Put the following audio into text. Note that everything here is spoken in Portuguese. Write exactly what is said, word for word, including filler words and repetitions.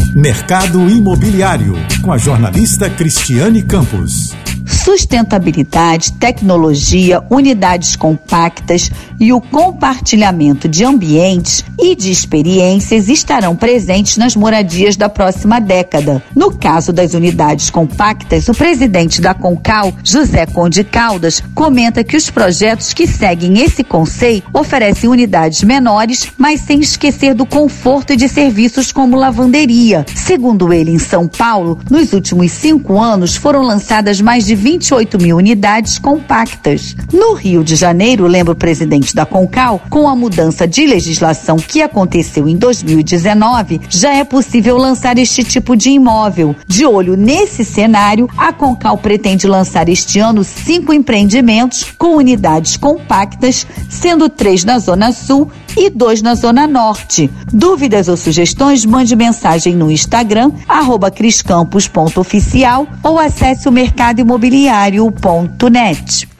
Mercado Imobiliário, com a jornalista Cristiane Campos. Sustentabilidade, tecnologia, unidades compactas e o compartilhamento de ambientes e de experiências estarão presentes nas moradias da próxima década. No caso das unidades compactas, o presidente da Concal, José Conde Caldas, comenta que os projetos que seguem esse conceito oferecem unidades menores, mas sem esquecer do conforto e de serviços como lavanderia. Segundo ele, em São Paulo, nos últimos cinco anos foram lançadas mais de vinte e oito mil unidades compactas. No Rio de Janeiro, lembra o presidente da Concal, com a mudança de legislação que aconteceu em dois mil e dezenove, já é possível lançar este tipo de imóvel. De olho nesse cenário, a Concal pretende lançar este ano cinco empreendimentos com unidades compactas, sendo três na Zona Sul e dois na Zona Norte. Dúvidas ou sugestões, mande mensagem no Instagram, arroba criscampos ponto oficial ou acesse o mercado imobiliário ponto net.